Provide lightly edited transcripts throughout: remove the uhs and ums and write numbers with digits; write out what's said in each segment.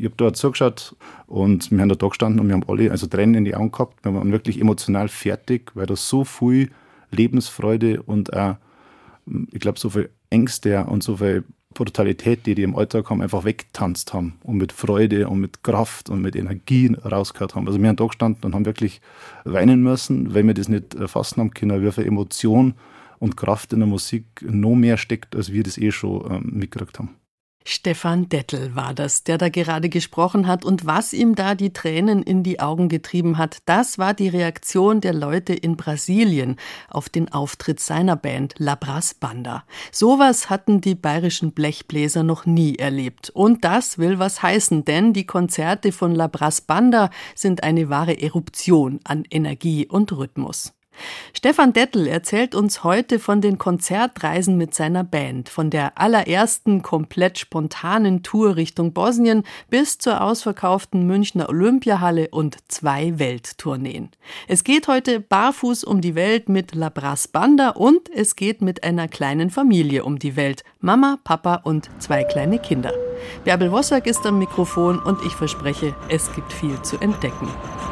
Ich habe da zugeschaut und wir haben da gestanden und wir haben alle also Tränen in die Augen gehabt. Wir waren wirklich emotional fertig, weil da so viel Lebensfreude und auch, ich glaube, so viel Ängste und so viel Brutalität, die im Alltag haben, einfach weggetanzt haben und mit Freude und mit Kraft und mit Energie rausgehört haben. Also wir haben da gestanden und haben wirklich weinen müssen, weil wir das nicht fassen haben können, wie viel Emotion und Kraft in der Musik noch mehr steckt, als wir das schon mitgekriegt haben. Stefan Dettel war das, der da gerade gesprochen hat, und was ihm da die Tränen in die Augen getrieben hat, das war die Reaktion der Leute in Brasilien auf den Auftritt seiner Band La Brás Banda. Sowas hatten die bayerischen Blechbläser noch nie erlebt. Und das will was heißen, denn die Konzerte von La Brás Banda sind eine wahre Eruption an Energie und Rhythmus. Stefan Dettel erzählt uns heute von den Konzertreisen mit seiner Band, von der allerersten komplett spontanen Tour Richtung Bosnien bis zur ausverkauften Münchner Olympiahalle und 2 Welttourneen. Es geht heute barfuß um die Welt mit La Brás Banda und es geht mit einer kleinen Familie um die Welt. Mama, Papa und 2 kleine Kinder. Bärbel Wossack ist am Mikrofon und ich verspreche, es gibt viel zu entdecken.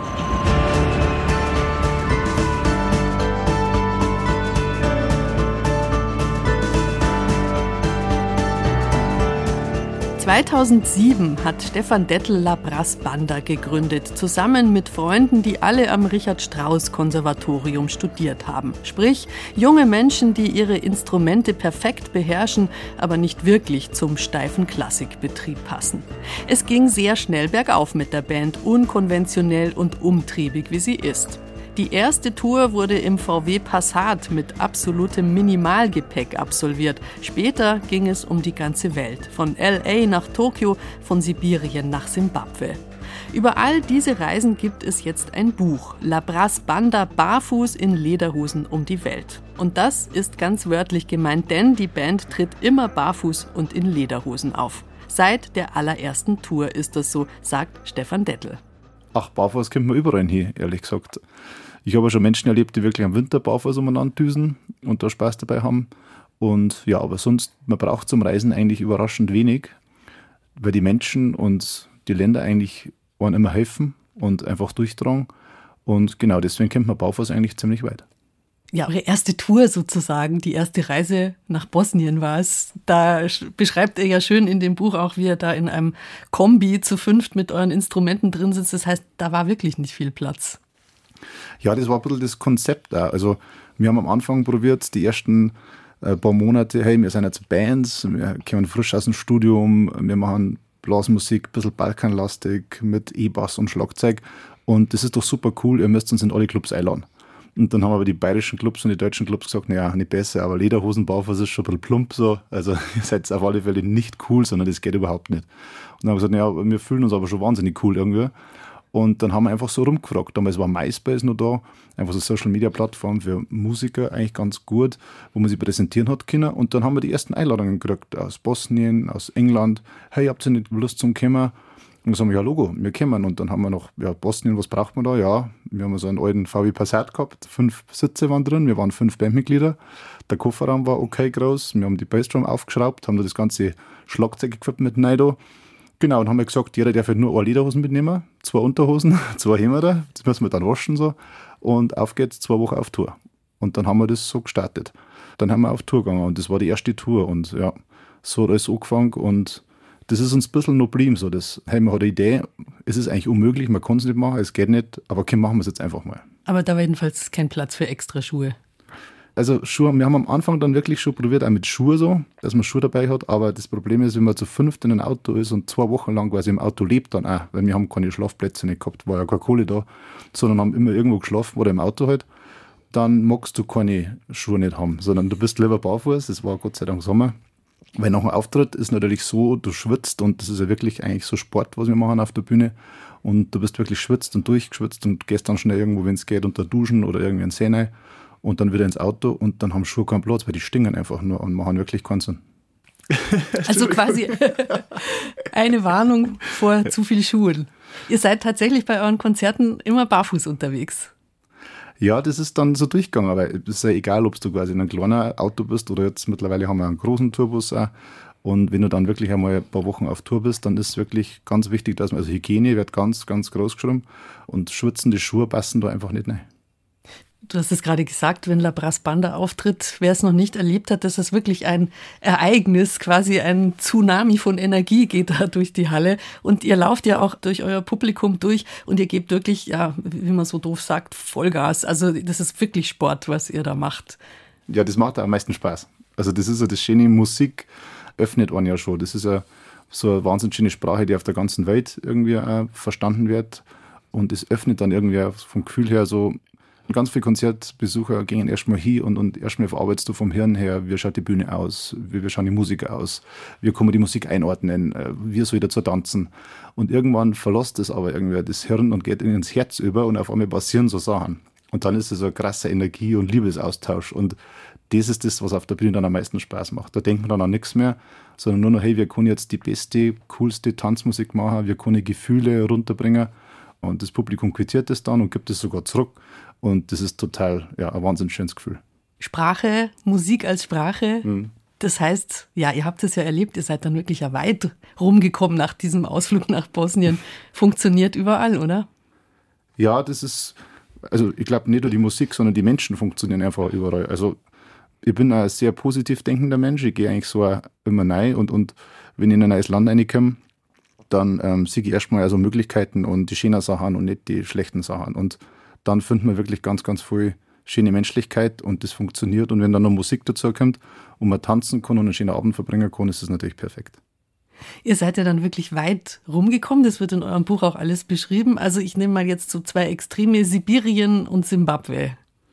...2007 hat Stefan Dettel La Brás Banda gegründet, zusammen mit Freunden, die alle am Richard-Strauss-Konservatorium studiert haben. Sprich, junge Menschen, die ihre Instrumente perfekt beherrschen, aber nicht wirklich zum steifen Klassikbetrieb passen. Es ging sehr schnell bergauf mit der Band, unkonventionell und umtriebig, wie sie ist. Die erste Tour wurde im VW Passat mit absolutem Minimalgepäck absolviert. Später ging es um die ganze Welt, von LA nach Tokio, von Sibirien nach Simbabwe. Über all diese Reisen gibt es jetzt ein Buch, La Brás Banda barfuß in Lederhosen um die Welt. Und das ist ganz wörtlich gemeint, denn die Band tritt immer barfuß und in Lederhosen auf. Seit der allerersten Tour ist das so, sagt Stefan Dettel. Ach, barfuß kommt man überall hin, ehrlich gesagt. Ich habe schon Menschen erlebt, die wirklich am Winter barfuß umeinander düsen und da Spaß dabei haben. Und ja, aber sonst, man braucht zum Reisen eigentlich überraschend wenig, weil die Menschen und die Länder eigentlich wollen immer helfen und einfach durchtragen. Und genau deswegen kommt man barfuß eigentlich ziemlich weit. Ja, eure erste Tour sozusagen, die erste Reise nach Bosnien war es. Da beschreibt ihr ja schön in dem Buch auch, wie ihr da in einem Kombi zu 5 mit euren Instrumenten drin sitzt. Das heißt, da war wirklich nicht viel Platz. Ja, das war ein bisschen das Konzept auch. Also wir haben am Anfang probiert, die ersten paar Monate, hey, wir sind jetzt Bands, wir kommen frisch aus dem Studium, wir machen Blasmusik, ein bisschen balkanlastig mit E-Bass und Schlagzeug und das ist doch super cool, ihr müsst uns in alle Clubs einladen. Und dann haben aber die bayerischen Clubs und die deutschen Clubs gesagt, naja, nicht besser, aber Lederhosen barfuß ist schon ein bisschen plump so, also ihr seid auf alle Fälle nicht cool, sondern das geht überhaupt nicht. Und dann haben wir gesagt, naja, wir fühlen uns aber schon wahnsinnig cool irgendwie. Und dann haben wir einfach so rumgefragt. Damals war MySpace noch da, einfach so eine Social-Media-Plattform für Musiker, eigentlich ganz gut, wo man sich präsentieren hat können. Und dann haben wir die ersten Einladungen gekriegt aus Bosnien, aus England. Hey, habt ihr nicht Lust zum Kommen? Und dann sagen wir, ja Logo, wir kommen. Und dann haben wir noch, ja Bosnien, was braucht man da? Ja, wir haben so einen alten VW Passat gehabt, 5 Sitze waren drin, wir waren 5 Bandmitglieder. Der Kofferraum war okay groß, wir haben die Bassdrum aufgeschraubt, haben da das ganze Schlagzeug-Equipment rein. Genau, und haben wir gesagt, jeder darf nur eine Lederhosen mitnehmen, 2 Unterhosen, 2 Hemder, das müssen wir dann waschen so. Und auf geht's, 2 Wochen auf Tour. Und dann haben wir das so gestartet. Dann haben wir auf Tour gegangen und das war die erste Tour. Und ja, so hat alles angefangen und das ist uns ein bisschen noch geblieben. So, hey, man hat eine Idee, es ist eigentlich unmöglich, man kann es nicht machen, es geht nicht, aber okay, machen wir es jetzt einfach mal. Aber da war jedenfalls kein Platz für extra Schuhe. Also Schuhe, wir haben am Anfang dann wirklich schon probiert, auch mit Schuhe so, dass man Schuhe dabei hat, aber das Problem ist, wenn man zu 5 in einem Auto ist und 2 Wochen lang quasi im Auto lebt dann auch, weil wir haben keine Schlafplätze nicht gehabt, war ja keine Kohle da, sondern haben immer irgendwo geschlafen oder im Auto halt, dann magst du keine Schuhe nicht haben, sondern du bist lieber barfuß, das war Gott sei Dank Sommer, weil nach dem Auftritt ist natürlich so, du schwitzt und das ist ja wirklich eigentlich so Sport, was wir machen auf der Bühne und du bist wirklich schwitzt und durchgeschwitzt und gehst dann schnell irgendwo, wenn es geht, unter Duschen oder irgendwie in See rein. Und dann wieder ins Auto und dann haben Schuhe keinen Platz, weil die stinken einfach nur und machen wirklich keinen Sinn. Also quasi eine Warnung vor zu viel Schuhen. Ihr seid tatsächlich bei euren Konzerten immer barfuß unterwegs. Ja, das ist dann so durchgegangen, aber es ist ja egal, ob du quasi in einem kleinen Auto bist oder jetzt mittlerweile haben wir einen großen Tourbus auch. Und wenn du dann wirklich einmal ein paar Wochen auf Tour bist, dann ist es wirklich ganz wichtig, dass man, also Hygiene wird ganz, ganz groß geschrieben und schwitzende Schuhe passen da einfach nicht rein. Du hast es gerade gesagt, wenn La Brass Banda auftritt, wer es noch nicht erlebt hat, das ist wirklich ein Ereignis, quasi ein Tsunami von Energie geht da durch die Halle. Und ihr lauft ja auch durch euer Publikum durch und ihr gebt wirklich, ja, wie man so doof sagt, Vollgas. Also das ist wirklich Sport, was ihr da macht. Ja, das macht am meisten Spaß. Also das ist ja das schöne, Musik öffnet einen ja schon. Das ist ja so eine wahnsinnig schöne Sprache, die auf der ganzen Welt irgendwie verstanden wird. Und es öffnet dann irgendwie vom Gefühl her so, ganz viele Konzertbesucher gehen erstmal hin und erstmal verarbeitest du vom Hirn her, wie schaut die Bühne aus, wie schaut die Musik aus, wie kann man die Musik einordnen, wie soll ich dazu tanzen. Und irgendwann verlässt es aber irgendwie das Hirn und geht ins Herz über und auf einmal passieren so Sachen. Und dann ist es so ein krasser Energie- und Liebesaustausch. Und das ist das, was auf der Bühne dann am meisten Spaß macht. Da denkt man dann an nichts mehr, sondern nur noch, hey, wir können jetzt die beste, coolste Tanzmusik machen, wir können Gefühle runterbringen. Und das Publikum quittiert das dann und gibt es sogar zurück. Und das ist total, ja, ein wahnsinnig schönes Gefühl. Sprache, Musik als Sprache. Das heißt, ja, ihr habt es ja erlebt, ihr seid dann wirklich ja weit rumgekommen nach diesem Ausflug nach Bosnien. Funktioniert überall, oder? Ja, das ist, also ich glaube nicht nur die Musik, sondern die Menschen funktionieren einfach überall. Also ich bin ein sehr positiv denkender Mensch. Ich gehe eigentlich so immer rein und wenn ich in ein neues Land reinkomme, dann sehe ich erstmal also Möglichkeiten und die schönen Sachen und nicht die schlechten Sachen. Und dann findet man wirklich ganz, ganz viel schöne Menschlichkeit und das funktioniert. Und wenn dann noch Musik dazu kommt und man tanzen kann und einen schönen Abend verbringen kann, ist das natürlich perfekt. Ihr seid ja dann wirklich weit rumgekommen, das wird in eurem Buch auch alles beschrieben. Also ich nehme mal jetzt so 2 Extreme, Sibirien und Simbabwe.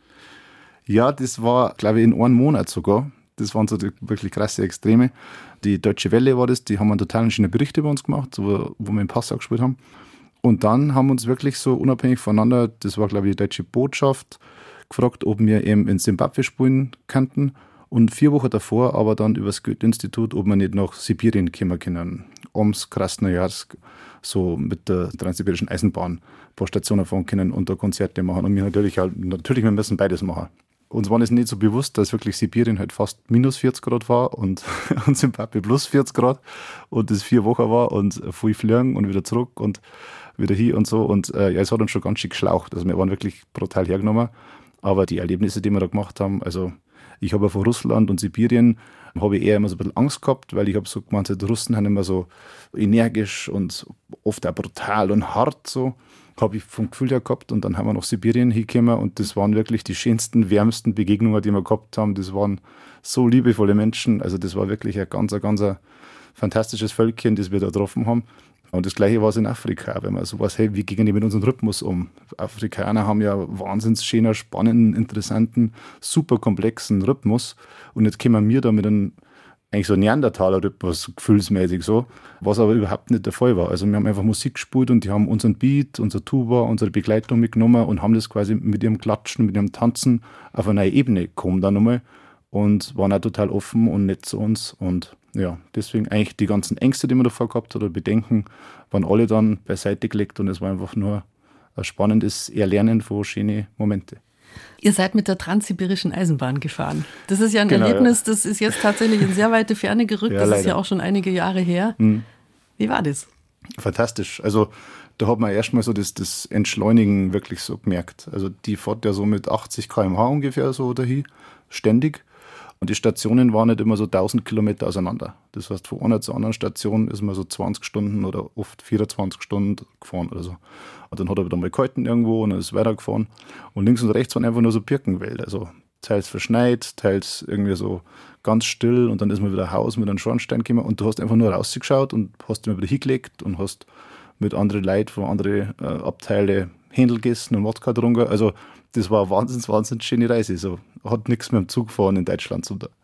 Ja, das war, glaube ich, in einem Monat sogar. Das waren so die wirklich krasse Extreme. Die Deutsche Welle war das, die haben einen totalen schönen Bericht über uns gemacht, wo wir in Passau gespielt haben. Und dann haben wir uns wirklich so unabhängig voneinander, das war, glaube ich, die Deutsche Botschaft, gefragt, ob wir eben in Simbabwe spielen könnten. Und 4 Wochen davor aber dann über das Goethe-Institut, ob wir nicht nach Sibirien kommen können. Omsk, Krasnojarsk, so mit der Transsibirischen Eisenbahn ein paar Stationen fahren können und da Konzerte machen. Und wir natürlich, wir müssen beides machen. Uns war es nicht so bewusst, dass wirklich Sibirien halt fast minus 40 Grad war und Simbabwe plus 40 Grad und das 4 Wochen war und viel fliegen und wieder zurück und wieder hier und so. Und ja, es hat uns schon ganz schön geschlaucht. Also wir waren wirklich brutal hergenommen. Aber die Erlebnisse, die wir da gemacht haben, also ich habe ja von Russland und Sibirien, habe ich eher immer so ein bisschen Angst gehabt, weil ich habe so gemeint, die Russen sind immer so energisch und oft auch brutal und hart so. Habe ich vom Gefühl her gehabt und dann haben wir nach Sibirien hingekommen und das waren wirklich die schönsten, wärmsten Begegnungen, die wir gehabt haben. Das waren so liebevolle Menschen, also das war wirklich ein ganz fantastisches Völkchen, das wir da getroffen haben. Und das Gleiche war es in Afrika, wenn man sowas, hey, wie gehen die mit unserem Rhythmus um? Afrikaner haben ja wahnsinnig schöner, spannenden, interessanten, super komplexen Rhythmus und jetzt kommen wir da mit einem eigentlich so Neandertaler-Rhythmus, gefühlsmäßig so, was aber überhaupt nicht der Fall war. Also wir haben einfach Musik gespielt und die haben unseren Beat, unser Tuba, unsere Begleitung mitgenommen und haben das quasi mit ihrem Klatschen, mit ihrem Tanzen auf eine neue Ebene gekommen dann nochmal und waren auch total offen und nett zu uns und ja, deswegen eigentlich die ganzen Ängste, die man davor gehabt hat oder Bedenken, waren alle dann beiseite gelegt und es war einfach nur ein spannendes Erlernen von schönen Momenten. Ihr seid mit der Transsibirischen Eisenbahn gefahren. Das ist ja ein Erlebnis, ja. Das ist jetzt tatsächlich in sehr weite Ferne gerückt. Ja, das leider. Ist ja auch schon einige Jahre her. Wie war das? Fantastisch. Also da hat man erstmal so das Entschleunigen wirklich so gemerkt. Also die fährt ja so mit 80 km/h ungefähr so dahin, ständig. Und die Stationen waren nicht immer so 1000 Kilometer auseinander. Das heißt, von einer zur anderen Station ist man so 20 Stunden oder oft 24 Stunden gefahren oder so. Und dann hat er wieder mal gehalten irgendwo und dann ist weitergefahren. Und links und rechts waren einfach nur so Birkenwälder. Also teils verschneit, teils irgendwie so ganz still. Und dann ist man wieder ein Haus mit einem Schornstein gekommen und du hast einfach nur rausgeschaut und hast immer wieder hingelegt und hast mit anderen Leuten von anderen Abteile Händel gegessen und Wodka getrunken. Also das war eine wahnsinnig schöne Reise. So hat nichts mit dem Zug fahren in Deutschland zu tun.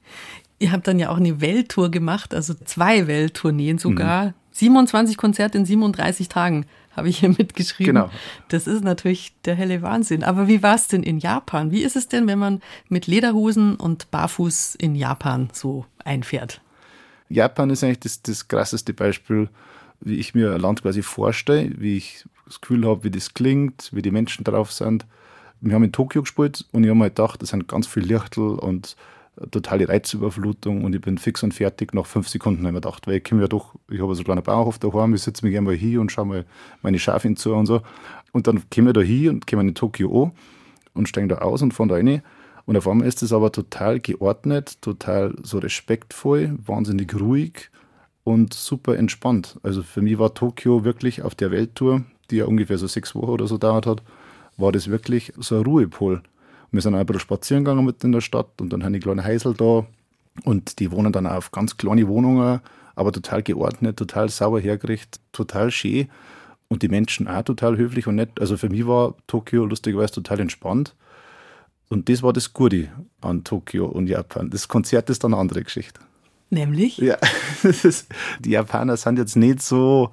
Ihr habt dann ja auch eine Welttour gemacht, also 2 Welttourneen sogar. 27 Konzerte in 37 Tagen habe ich hier mitgeschrieben. Genau. Das ist natürlich der helle Wahnsinn. Aber wie war es denn in Japan? Wie ist es denn, wenn man mit Lederhosen und barfuß in Japan so einfährt? Japan ist eigentlich das krasseste Beispiel, wie ich mir ein Land quasi vorstelle, wie ich das Gefühl habe, wie das klingt, wie die Menschen drauf sind. Wir haben in Tokio gespielt und ich habe mir gedacht, das sind ganz viele Lichtel und totale Reizüberflutung und ich bin fix und fertig nach 5 Sekunden. Da habe ich mir gedacht, weil ich habe so einen kleinen Bauernhof daheim, ich sitze mir gerne mal hier und schaue mal meine Schafe zu und so. Und dann komme ich da hin und komme in Tokio an und steige da aus und fahre da rein. Und auf einmal ist es aber total geordnet, total so respektvoll, wahnsinnig ruhig und super entspannt. Also für mich war Tokio wirklich auf der Welttour, die ja ungefähr so 6 Wochen oder so dauert hat, war das wirklich so ein Ruhepol. Wir sind auch ein bisschen spazieren gegangen mit in der Stadt und dann haben die kleinen Häusl da und die wohnen dann auch auf ganz kleine Wohnungen, aber total geordnet, total sauber hergerichtet, total schön und die Menschen auch total höflich und nett. Also für mich war Tokio lustigerweise total entspannt und das war das Gute an Tokio und Japan. Das Konzert ist dann eine andere Geschichte. Nämlich? Ja, die Japaner sind jetzt nicht so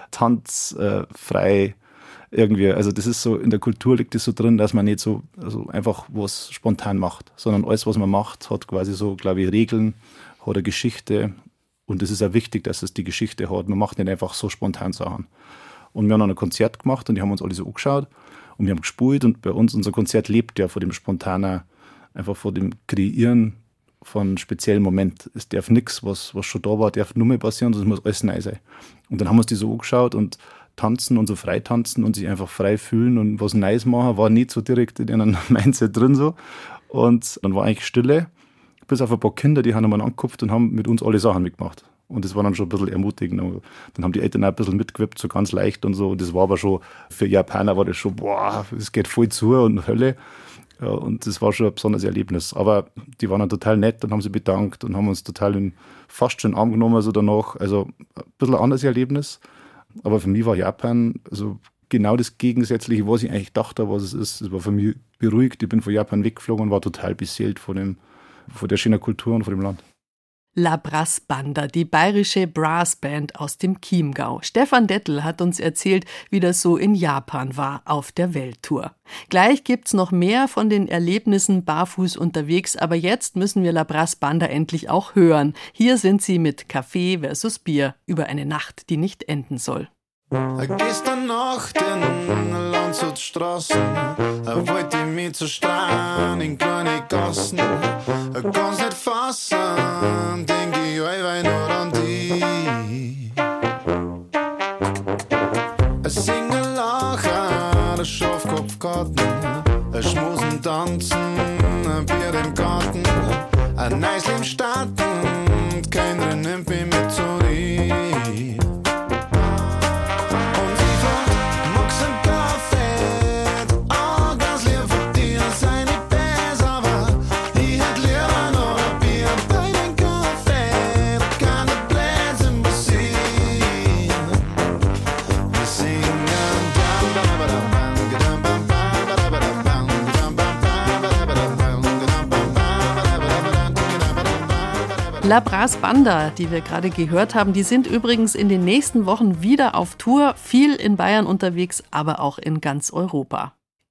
tanzfrei irgendwie. Also das ist so, in der Kultur liegt das so drin, dass man nicht so also einfach was spontan macht, sondern alles, was man macht, hat quasi so, glaube ich, Regeln, hat eine Geschichte und es ist auch wichtig, dass es die Geschichte hat. Man macht nicht einfach so spontan Sachen. Und wir haben dann ein Konzert gemacht und die haben uns alle so angeschaut und wir haben gespielt und bei uns, unser Konzert lebt ja von dem Spontaner, einfach von dem Kreieren von speziellen Moment. Es darf nichts, was schon da war, darf nur mehr passieren, sondern es muss alles neu sein. Und dann haben wir uns die so angeschaut und tanzen und so frei tanzen und sich einfach frei fühlen und was Neues machen, war nicht so direkt in einem Mindset drin so. Und dann war eigentlich Stille, bis auf ein paar Kinder, die haben mal angekupft und haben mit uns alle Sachen mitgemacht. Und das war dann schon ein bisschen ermutigend. Dann haben die Eltern auch ein bisschen mitgewippt, so ganz leicht und so. Und das war aber schon, für Japaner war das schon, boah, es geht voll zu und Hölle. Ja, und das war schon ein besonderes Erlebnis. Aber die waren dann total nett und haben sich bedankt und haben uns total fast schon in den Arm genommen, also danach. Also ein bisschen ein anderes Erlebnis. Aber für mich war Japan also genau das Gegensätzliche, was ich eigentlich dachte, was es ist. Es war für mich beruhigt. Ich bin von Japan weggeflogen und war total beseelt von der schönen Kultur und von dem Land. La Brass Banda, die bayerische Brassband aus dem Chiemgau. Stefan Dettel hat uns erzählt, wie das so in Japan war auf der Welttour. Gleich gibt's noch mehr von den Erlebnissen barfuß unterwegs, aber jetzt müssen wir La Brass Banda endlich auch hören. Hier sind sie mit Kaffee versus Bier über eine Nacht, die nicht enden soll. Gestern Nacht in Landshutstraßen wollte ich mich zerstrahlen in kleine Gassen. Kann's nicht fassen, denk ich allweil nur an dich. Ein Singen, Lachen, ein Schafkopfgarten, ein Schmusen, Tanzen, ein Bier im Garten, ein Eisl im Starten, keiner nimmt mich mit zurück. La Brass Banda, die wir gerade gehört haben, die sind übrigens in den nächsten Wochen wieder auf Tour, viel in Bayern unterwegs, aber auch in ganz Europa.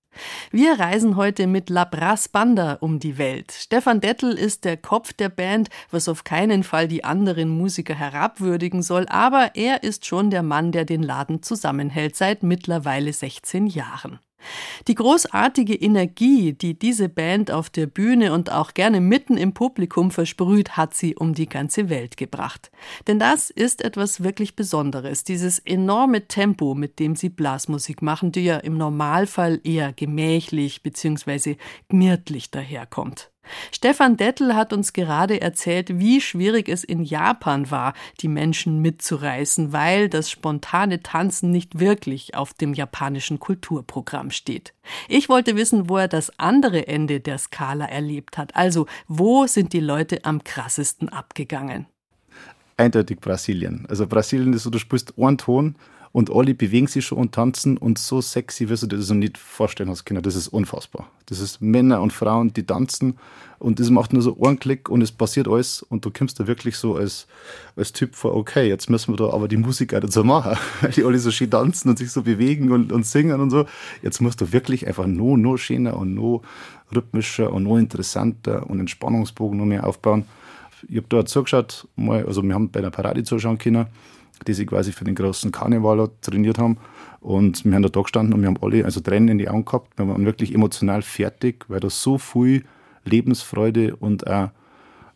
Wir reisen heute mit La Brass Banda um die Welt. Stefan Dettel ist der Kopf der Band, was auf keinen Fall die anderen Musiker herabwürdigen soll, aber er ist schon der Mann, der den Laden zusammenhält, seit mittlerweile 16 Jahren. Die großartige Energie, die diese Band auf der Bühne und auch gerne mitten im Publikum versprüht, hat sie um die ganze Welt gebracht. Denn das ist etwas wirklich Besonderes, dieses enorme Tempo, mit dem sie Blasmusik machen, die ja im Normalfall eher gemächlich bzw. gemütlich daherkommt. Stefan Dettel hat uns gerade erzählt, wie schwierig es in Japan war, die Menschen mitzureißen, weil das spontane Tanzen nicht wirklich auf dem japanischen Kulturprogramm steht. Ich wollte wissen, wo er das andere Ende der Skala erlebt hat. Also, wo sind die Leute am krassesten abgegangen? Eindeutig Brasilien. Also Brasilien ist so, du spielst einen Ton und alle bewegen sich schon und tanzen und so sexy, wirst du dir das noch nicht vorstellen hast können. Das ist unfassbar. Das ist Männer und Frauen, die tanzen und das macht nur so einen Klick und es passiert alles und du kommst da wirklich so als Typ vor, okay, jetzt müssen wir da aber die Musik auch dazu machen, weil die alle so schön tanzen und sich so bewegen und singen und so. Jetzt musst du wirklich einfach noch schöner und noch rhythmischer und noch interessanter und den Spannungsbogen noch mehr aufbauen. Ich habe da zugeschaut, also wir haben bei einer Parade zuschauen können, die sie quasi für den großen Karneval trainiert haben. Und wir haben da gestanden und wir haben alle also Tränen in die Augen gehabt. Wir waren wirklich emotional fertig, weil da so viel Lebensfreude und auch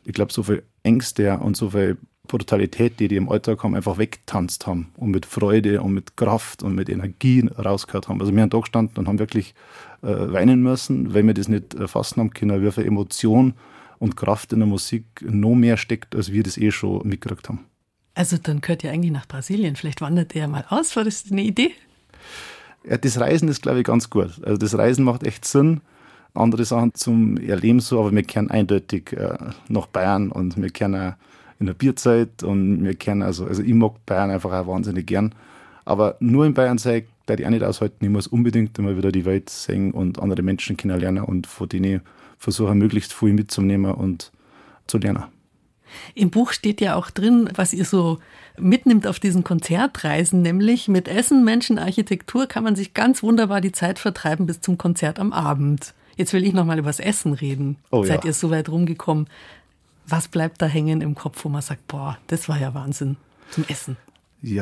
ich glaube, so viel Ängste und so viel Brutalität, die im Alltag haben, einfach weggetanzt haben und mit Freude und mit Kraft und mit Energie rausgehört haben. Also wir haben da gestanden und haben wirklich weinen müssen, weil wir das nicht fassen haben können, wie viel Emotion und Kraft in der Musik noch mehr steckt, als wir das schon mitgekriegt haben. Also dann gehört ihr eigentlich nach Brasilien. Vielleicht wandert ihr ja mal aus. War das eine Idee? Ja, das Reisen ist, glaube ich, ganz gut. Also das Reisen macht echt Sinn. Andere Sachen zum Erleben so, aber wir kehren eindeutig nach Bayern und wir kehren auch in der Bierzeit und wir kehren also ich mag Bayern einfach auch wahnsinnig gern. Aber nur in Bayern sein, da ich auch nicht aushalten. Ich muss unbedingt immer wieder die Welt sehen und andere Menschen kennenlernen und von denen versuche möglichst viel mitzunehmen und zu lernen. Im Buch steht ja auch drin, was ihr so mitnimmt auf diesen Konzertreisen, nämlich mit Essen, Menschen, Architektur kann man sich ganz wunderbar die Zeit vertreiben bis zum Konzert am Abend. Jetzt will ich noch mal über das Essen reden. Oh, Seid ja. ihr so weit rumgekommen? Was bleibt da hängen im Kopf, wo man sagt, boah, das war ja Wahnsinn zum Essen? Ja,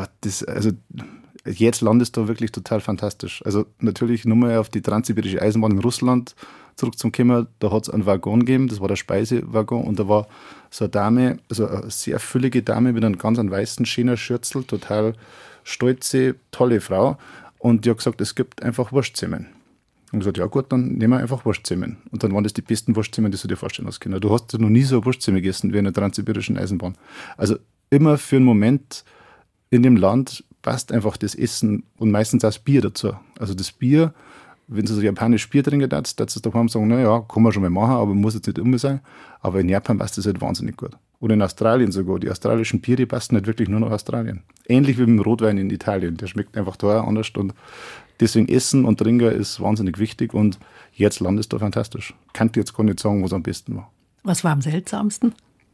jetzt landest du wirklich total fantastisch. Also natürlich nur mal auf die transsibirische Eisenbahn in Russland zurückzukommen, da hat es einen Waggon gegeben, das war der Speisewaggon und da war so eine Dame, also eine sehr füllige Dame mit einem ganz weißen Schienerschürzel, total stolze, tolle Frau und die hat gesagt, es gibt einfach Wurstzimmen. Und gesagt, ja gut, dann nehmen wir einfach Wurstzimmen. Und dann waren das die besten Wurstzimmen, die du dir vorstellen hast können. Du hast ja noch nie so ein Wurstzimmer gegessen wie in der transsibirischen Eisenbahn. Also immer für einen Moment in dem Land passt einfach das Essen und meistens auch das Bier dazu. Also das Bier, wenn du so japanisch Bier trinken darfst, darfst du daheim sagen, naja, kann man schon mal machen, aber muss jetzt nicht immer sein. Aber in Japan passt das halt wahnsinnig gut. Oder in Australien sogar. Die australischen Biere, die passen nicht wirklich nur nach Australien. Ähnlich wie mit dem Rotwein in Italien. Der schmeckt einfach da anders und deswegen Essen und Trinken ist wahnsinnig wichtig und jetzt landest du fantastisch. Kann dir jetzt gar nicht sagen, was am besten war. Was war am seltsamsten?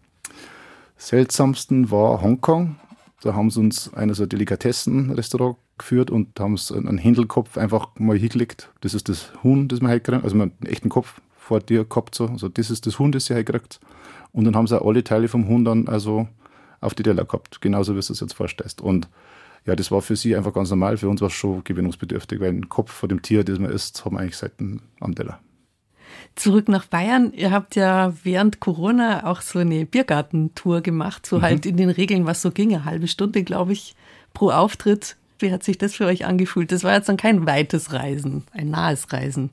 Seltsamsten war Hongkong. Da haben sie uns so ein Delikatessen-Restaurant geführt und haben uns einen Händelkopf einfach mal hingelegt. Das ist das Huhn, das man halt kriegt. Also man hat einen echten Kopf vor dir gehabt. So. Also das ist das Huhn, das sie halt kriegt. Und dann haben sie auch alle Teile vom Huhn dann also auf die Teller gehabt. Genauso wie du es jetzt vorstellst. Und ja, das war für sie einfach ganz normal. Für uns war es schon gewöhnungsbedürftig, weil den Kopf von dem Tier, das man isst, haben wir eigentlich selten am Teller. Zurück nach Bayern. Ihr habt ja während Corona auch so eine Biergartentour gemacht, so halt in den Regeln, was so ging. Eine halbe Stunde, glaube ich, pro Auftritt. Wie hat sich das für euch angefühlt? Das war jetzt dann kein weites Reisen, ein nahes Reisen.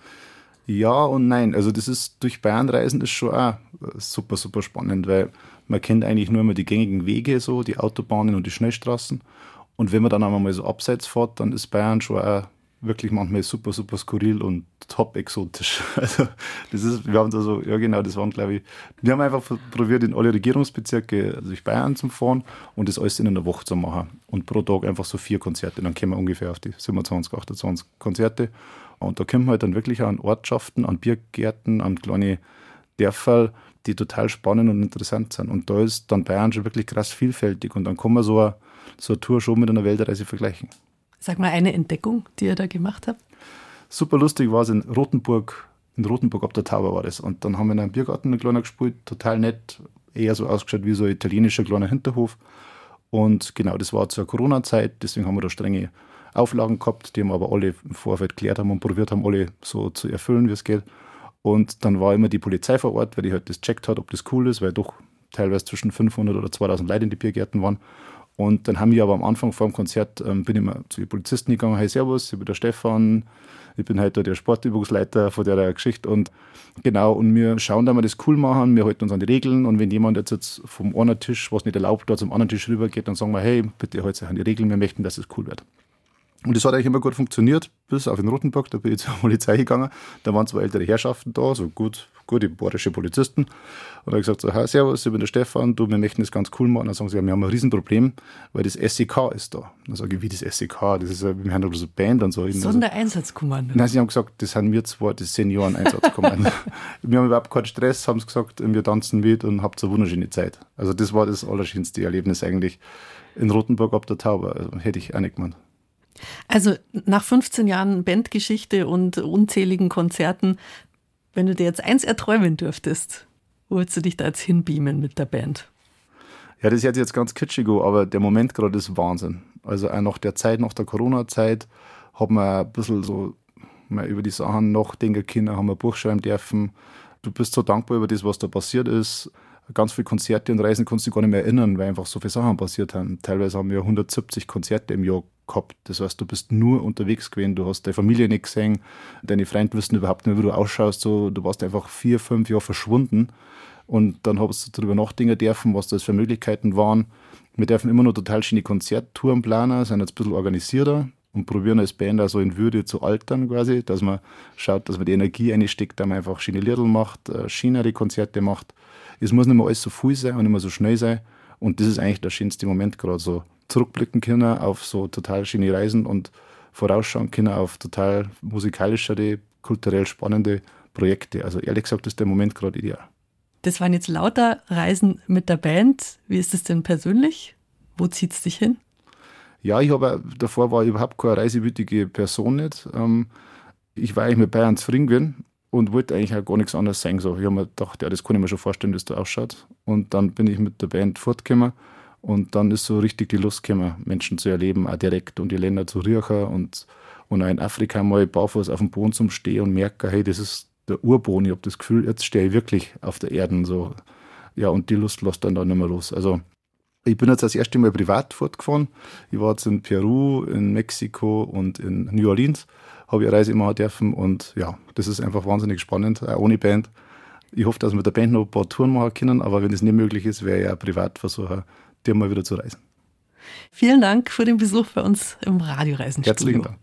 Ja und nein. Also das ist durch Bayern reisen ist schon auch super, super spannend, weil man kennt eigentlich nur immer die gängigen Wege, so die Autobahnen und die Schnellstraßen. Und wenn man dann einmal so abseits fährt, dann ist Bayern schon auch wirklich manchmal super, super skurril und top exotisch. Also wir haben da so, ja genau, das waren glaube ich, wir haben einfach probiert, in alle Regierungsbezirke durch Bayern zu fahren und das alles in einer Woche zu machen. Und pro Tag einfach so 4 Konzerte, dann kommen wir ungefähr auf die 27, 28 Konzerte. Und da kommen wir halt dann wirklich an Ortschaften, an Biergärten, an kleine Dörfer, die total spannend und interessant sind. Und da ist dann Bayern schon wirklich krass vielfältig und dann kann man so eine Tour schon mit einer Weltreise vergleichen. Sag mal eine Entdeckung, die ihr da gemacht habt. Super lustig war es in Rothenburg ab der Tauber war das. Und dann haben wir in einem Biergarten einen kleinen gespielt, total nett, eher so ausgeschaut wie so ein italienischer kleiner Hinterhof. Und genau, das war zur Corona-Zeit, deswegen haben wir da strenge Auflagen gehabt, die haben aber alle im Vorfeld geklärt haben und probiert haben, alle so zu erfüllen, wie es geht. Und dann war immer die Polizei vor Ort, weil die halt das checkt hat, ob das cool ist, weil doch teilweise zwischen 500 oder 2000 Leute in die Biergärten waren. Und dann haben wir aber am Anfang vor dem Konzert, bin ich mal zu den Polizisten gegangen, hey servus, ich bin der Stefan, ich bin halt der Sportübungsleiter von der Geschichte und genau, und wir schauen, dass wir das cool machen, wir halten uns an die Regeln und wenn jemand jetzt vom einen Tisch, was nicht erlaubt, da zum anderen Tisch rüber geht, dann sagen wir, hey, bitte haltet euch an die Regeln, wir möchten, dass es cool wird. Und das hat eigentlich immer gut funktioniert, bis auf den Rothenburg, da bin ich zur Polizei gegangen. Da waren 2 ältere Herrschaften da, so gute bayerische Polizisten. Und da habe ich gesagt, so, hey, servus, ich bin der Stefan, wir möchten das ganz cool machen. Dann sagen sie, ja, wir haben ein Riesenproblem, weil das SEK ist da. Dann sage ich, wie das SEK? Das ist wir haben so eine Band und so. Sondereinsatzkommando. Nein, sie haben gesagt, das sind wir zwar, das Senioren-Einsatzkommando. Wir haben überhaupt keinen Stress, haben sie gesagt, wir tanzen mit und habt so eine wunderschöne Zeit. Also das war das allerschönste Erlebnis eigentlich in Rothenburg ab der Tauber. Also, hätte ich auch nicht gemeint. Also nach 15 Jahren Bandgeschichte und unzähligen Konzerten, wenn du dir jetzt eins erträumen dürftest, wo würdest du dich da jetzt hinbeamen mit der Band? Ja, das hört sich jetzt ganz kitschig an, aber der Moment gerade ist Wahnsinn. Also auch nach der Zeit, nach der Corona-Zeit, hat man ein bisschen so mal über die Sachen nachdenken können, haben ein Buch schreiben dürfen. Du bist so dankbar über das, was da passiert ist. Ganz viele Konzerte und Reisen kannst du dich gar nicht mehr erinnern, weil einfach so viele Sachen passiert haben. Teilweise haben wir 170 Konzerte im Jahr gehabt. Das heißt, du bist nur unterwegs gewesen, du hast deine Familie nicht gesehen, deine Freunde wissen überhaupt nicht, wie du ausschaust. So, du warst einfach 4-5 Jahre verschwunden. Und dann hast du darüber nachdenken dürfen, was das für Möglichkeiten waren. Wir dürfen immer noch total schöne Konzerttouren planen, sind jetzt ein bisschen organisierter und probieren als Band auch so in Würde zu altern quasi, dass man schaut, dass man die Energie einsteckt, dass man einfach schöne Liedl macht, schönere Konzerte macht. Es muss nicht mehr alles so viel sein und nicht mehr so schnell sein. Und das ist eigentlich der schönste Moment gerade so. Zurückblicken können auf so total schöne Reisen und vorausschauen können auf total musikalischere, kulturell spannende Projekte. Also ehrlich gesagt ist der Moment gerade ideal. Das waren jetzt lauter Reisen mit der Band. Wie ist es denn persönlich? Wo zieht es dich hin? Ja, davor war ich überhaupt keine reisewütige Person nicht. Ich war eigentlich mit Bayern zufrieden gewesen und wollte eigentlich auch gar nichts anderes sagen. So, ich habe mir gedacht, ja, das kann ich mir schon vorstellen, wie es da ausschaut. Und dann bin ich mit der Band fortgekommen und dann ist so richtig die Lust gekommen, Menschen zu erleben, auch direkt und die Länder zu riechen und auch in Afrika mal barfuß auf dem Boden zum Stehen und merken, hey, das ist der Urboden. Ich habe das Gefühl, jetzt stehe ich wirklich auf der Erde. So. Ja, und die Lust lässt dann nicht mehr los. Also ich bin jetzt das erste Mal privat fortgefahren. Ich war jetzt in Peru, in Mexiko und in New Orleans. Habe ich eine Reise machen dürfen und ja, das ist einfach wahnsinnig spannend, auch ohne Band. Ich hoffe, dass wir mit der Band noch ein paar Touren machen können, aber wenn das nicht möglich ist, werde ich auch privat versuchen, die mal wieder zu reisen. Vielen Dank für den Besuch bei uns im Radioreisenstudio. Herzlichen Dank.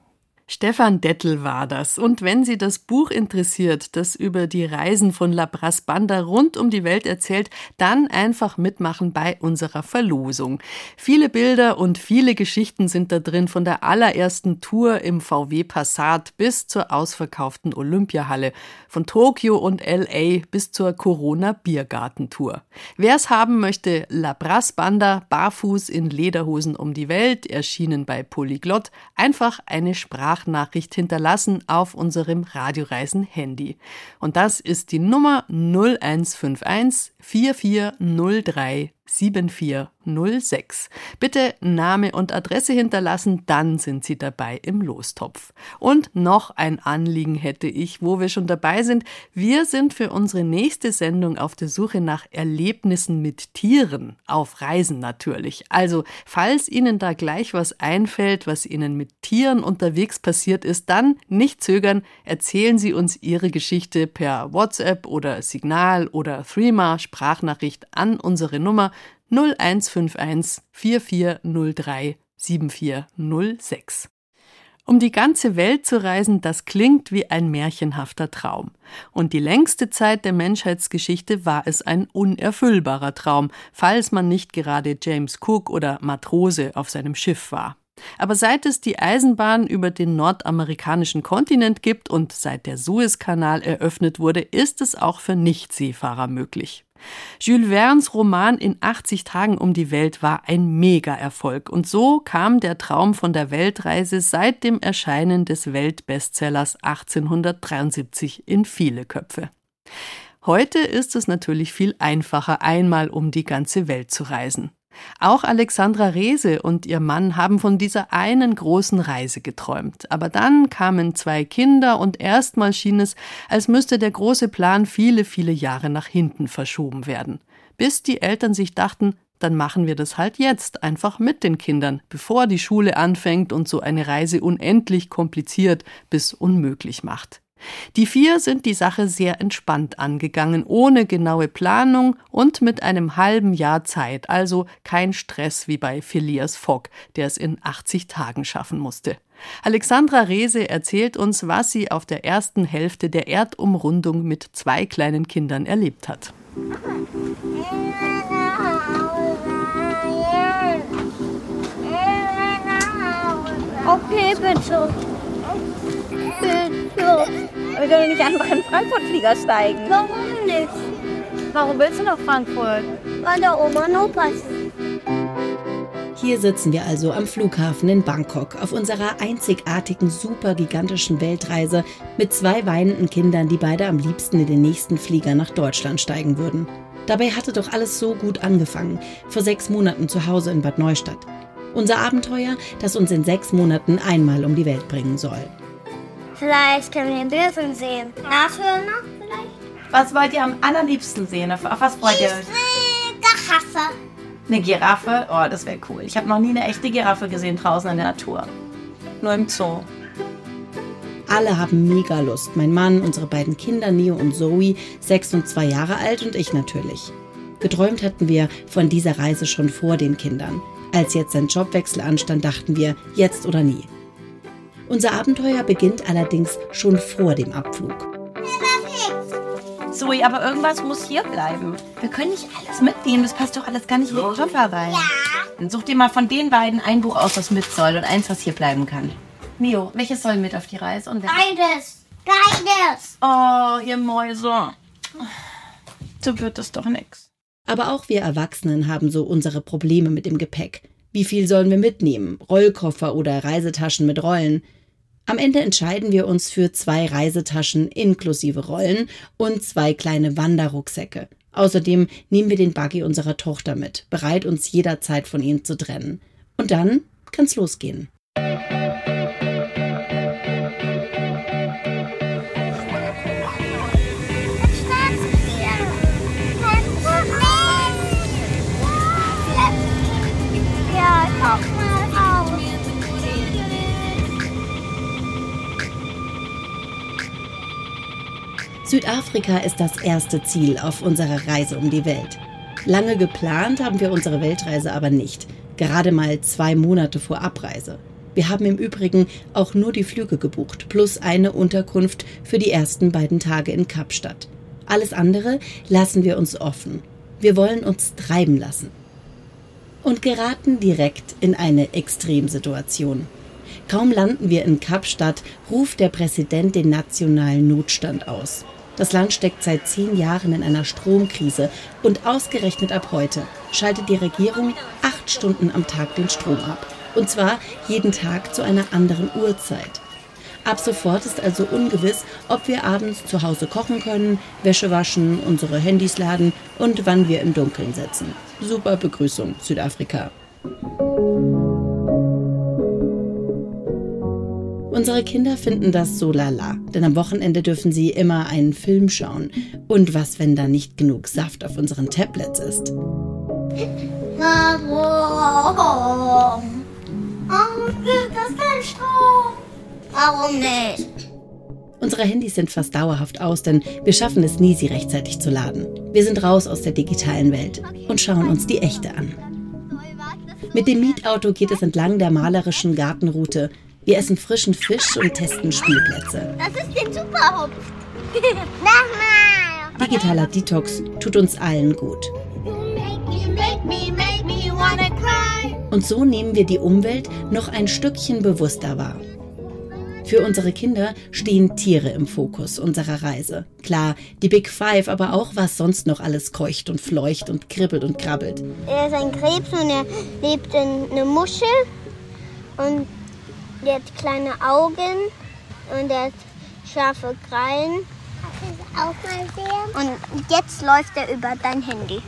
Stefan Dettel war das. Und wenn Sie das Buch interessiert, das über die Reisen von La Brass Banda rund um die Welt erzählt, dann einfach mitmachen bei unserer Verlosung. Viele Bilder und viele Geschichten sind da drin, von der allerersten Tour im VW Passat bis zur ausverkauften Olympiahalle, von Tokio und LA bis zur Corona-Biergartentour. Wer es haben möchte, La Brass Banda, barfuß in Lederhosen um die Welt, erschienen bei Polyglott, einfach eine Sprachnachricht hinterlassen auf unserem Radioreisen-Handy. Und das ist die Nummer 0151 4403 7406. Bitte Name und Adresse hinterlassen, dann sind Sie dabei im Lostopf. Und noch ein Anliegen hätte ich, wo wir schon dabei sind. Wir sind für unsere nächste Sendung auf der Suche nach Erlebnissen mit Tieren, auf Reisen natürlich. Also, falls Ihnen da gleich was einfällt, was Ihnen mit Tieren unterwegs passiert ist, dann nicht zögern, erzählen Sie uns Ihre Geschichte per WhatsApp oder Signal oder Threema Sprachnachricht an unsere Nummer 0151 4403 7406. Um die ganze Welt zu reisen, das klingt wie ein märchenhafter Traum. Und die längste Zeit der Menschheitsgeschichte war es ein unerfüllbarer Traum, falls man nicht gerade James Cook oder Matrose auf seinem Schiff war. Aber seit es die Eisenbahn über den nordamerikanischen Kontinent gibt und seit der Suezkanal eröffnet wurde, ist es auch für Nichtseefahrer möglich. Jules Vernes Roman In 80 Tagen um die Welt war ein Mega-Erfolg und so kam der Traum von der Weltreise seit dem Erscheinen des Weltbestsellers 1873 in viele Köpfe. Heute ist es natürlich viel einfacher, einmal um die ganze Welt zu reisen. Auch Alexandra Rehse und ihr Mann haben von dieser einen großen Reise geträumt. Aber dann kamen 2 Kinder und erstmal schien es, als müsste der große Plan viele, viele Jahre nach hinten verschoben werden. Bis die Eltern sich dachten, dann machen wir das halt jetzt, einfach mit den Kindern, bevor die Schule anfängt und so eine Reise unendlich kompliziert bis unmöglich macht. Die 4 sind die Sache sehr entspannt angegangen, ohne genaue Planung und mit einem halben Jahr Zeit, also kein Stress wie bei Phileas Fogg, der es in 80 Tagen schaffen musste. Alexandra Rehse erzählt uns, was sie auf der ersten Hälfte der Erdumrundung mit 2 kleinen Kindern erlebt hat. Okay, bitte. Wir können nicht einfach in Frankfurt-Flieger steigen. Warum nicht? Warum willst du nach Frankfurt? Weil da Oma und Opa sind. Hier sitzen wir also am Flughafen in Bangkok auf unserer einzigartigen, supergigantischen Weltreise mit 2 weinenden Kindern, die beide am liebsten in den nächsten Flieger nach Deutschland steigen würden. Dabei hatte doch alles so gut angefangen, vor 6 Monaten zu Hause in Bad Neustadt. Unser Abenteuer, das uns in 6 Monaten einmal um die Welt bringen soll. Vielleicht können wir den Bösen sehen. Nashörner vielleicht? Was wollt ihr am allerliebsten sehen? Auf was freut ihr euch? Giraffe. Eine Giraffe? Oh, das wäre cool. Ich habe noch nie eine echte Giraffe gesehen draußen in der Natur. Nur im Zoo. Alle haben mega Lust. Mein Mann, unsere beiden Kinder, Neo und Zoe, 6 und 2 Jahre alt und ich natürlich. Geträumt hatten wir von dieser Reise schon vor den Kindern. Als jetzt ein Jobwechsel anstand, dachten wir, jetzt oder nie. Unser Abenteuer beginnt allerdings schon vor dem Abflug. Zoe, aber irgendwas muss hier bleiben. Wir können nicht alles mitnehmen, das passt doch alles gar nicht in den Koffer rein. Ja. Dann such dir mal von den beiden ein Buch aus, was mit soll und eins, was hier bleiben kann. Mio, welches soll mit auf die Reise? Und Beides. Oh, ihr Mäuse. So wird das doch nix. Aber auch wir Erwachsenen haben so unsere Probleme mit dem Gepäck. Wie viel sollen wir mitnehmen? Rollkoffer oder Reisetaschen mit Rollen? Am Ende entscheiden wir uns für 2 Reisetaschen inklusive Rollen und 2 kleine Wanderrucksäcke. Außerdem nehmen wir den Buggy unserer Tochter mit, bereit, uns jederzeit von ihm zu trennen. Und dann kann's losgehen. Ja, auch mal auf. Südafrika ist das erste Ziel auf unserer Reise um die Welt. Lange geplant haben wir unsere Weltreise aber nicht. Gerade mal 2 Monate vor Abreise. Wir haben im Übrigen auch nur die Flüge gebucht, plus eine Unterkunft für die ersten 2 Tage in Kapstadt. Alles andere lassen wir uns offen. Wir wollen uns treiben lassen. Und geraten direkt in eine Extremsituation. Kaum landen wir in Kapstadt, ruft der Präsident den nationalen Notstand aus. Das Land steckt seit 10 Jahren in einer Stromkrise und ausgerechnet ab heute schaltet die Regierung 8 Stunden am Tag den Strom ab. Und zwar jeden Tag zu einer anderen Uhrzeit. Ab sofort ist also ungewiss, ob wir abends zu Hause kochen können, Wäsche waschen, unsere Handys laden und wann wir im Dunkeln sitzen. Super Begrüßung, Südafrika. Unsere Kinder finden das so lala, denn am Wochenende dürfen sie immer einen Film schauen. Und was, wenn da nicht genug Saft auf unseren Tablets ist? Warum? Warum gibt es keinen Strom? Warum nicht? Unsere Handys sind fast dauerhaft aus, denn wir schaffen es nie, sie rechtzeitig zu laden. Wir sind raus aus der digitalen Welt und schauen uns die echte an. Mit dem Mietauto geht es entlang der malerischen Gartenroute. Wir essen frischen Fisch und testen Spielplätze. Das ist den Superhupf. Nochmal. Digitaler Detox tut uns allen gut. Make me wanna cry. Und so nehmen wir die Umwelt noch ein Stückchen bewusster wahr. Für unsere Kinder stehen Tiere im Fokus unserer Reise. Klar, die Big Five, aber auch was sonst noch alles keucht und fleucht und kribbelt und krabbelt. Er ist ein Krebs und er lebt in einer Muschel und der hat kleine Augen und er hat scharfe Krallen. Kannst du das auch mal sehen? Und jetzt läuft er über dein Handy.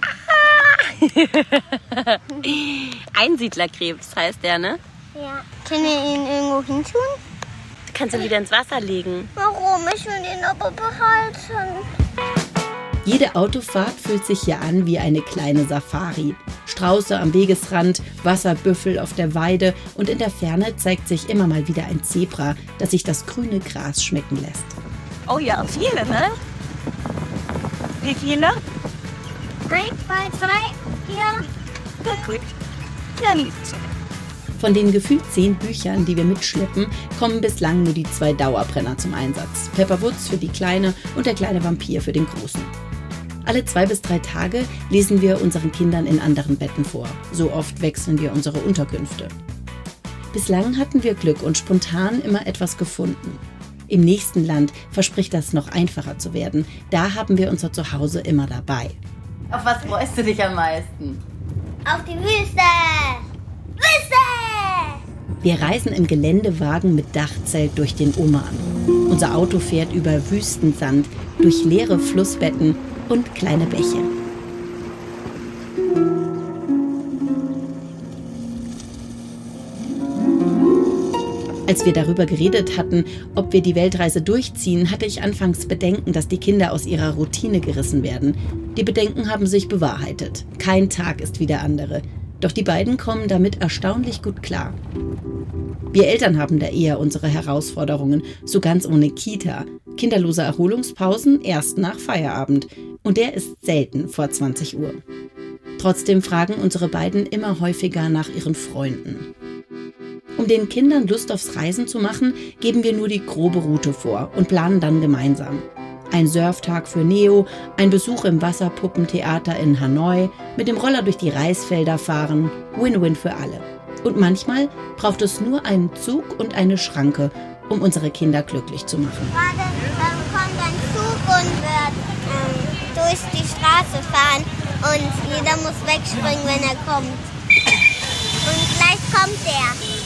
Einsiedlerkrebs heißt der, ne? Ja. Können wir ihn irgendwo hintun? Kannst du wieder ins Wasser legen. Warum? Ich will ihn aber behalten. Jede Autofahrt fühlt sich hier an wie eine kleine Safari. Strauße am Wegesrand, Wasserbüffel auf der Weide und in der Ferne zeigt sich immer mal wieder ein Zebra, das sich das grüne Gras schmecken lässt. Oh ja, viele, ne? Wie viele? 1, 2, 3, 4. Na gut. Ja, nicht so. Von den gefühlt 10 Büchern, die wir mitschleppen, kommen bislang nur die 2 Dauerbrenner zum Einsatz. Pepper Woods für die Kleine und der kleine Vampir für den Großen. Alle 2 bis 3 Tage lesen wir unseren Kindern in anderen Betten vor. So oft wechseln wir unsere Unterkünfte. Bislang hatten wir Glück und spontan immer etwas gefunden. Im nächsten Land verspricht das noch einfacher zu werden. Da haben wir unser Zuhause immer dabei. Auf was freust du dich am meisten? Auf die Wüste! Wüste! Wir reisen im Geländewagen mit Dachzelt durch den Oman. Unser Auto fährt über Wüstensand, durch leere Flussbetten und kleine Bäche. Als wir darüber geredet hatten, ob wir die Weltreise durchziehen, hatte ich anfangs Bedenken, dass die Kinder aus ihrer Routine gerissen werden. Die Bedenken haben sich bewahrheitet. Kein Tag ist wie der andere. Doch die beiden kommen damit erstaunlich gut klar. Wir Eltern haben da eher unsere Herausforderungen, so ganz ohne Kita. Kinderlose Erholungspausen erst nach Feierabend. Und der ist selten vor 20 Uhr. Trotzdem fragen unsere beiden immer häufiger nach ihren Freunden. Um den Kindern Lust aufs Reisen zu machen, geben wir nur die grobe Route vor und planen dann gemeinsam. Ein Surftag für Neo, ein Besuch im Wasserpuppentheater in Hanoi, mit dem Roller durch die Reisfelder fahren, Win-Win für alle. Und manchmal braucht es nur einen Zug und eine Schranke, um unsere Kinder glücklich zu machen. Gerade kommt ein Zug und wird durch die Straße fahren und jeder muss wegspringen, wenn er kommt. Und gleich kommt er.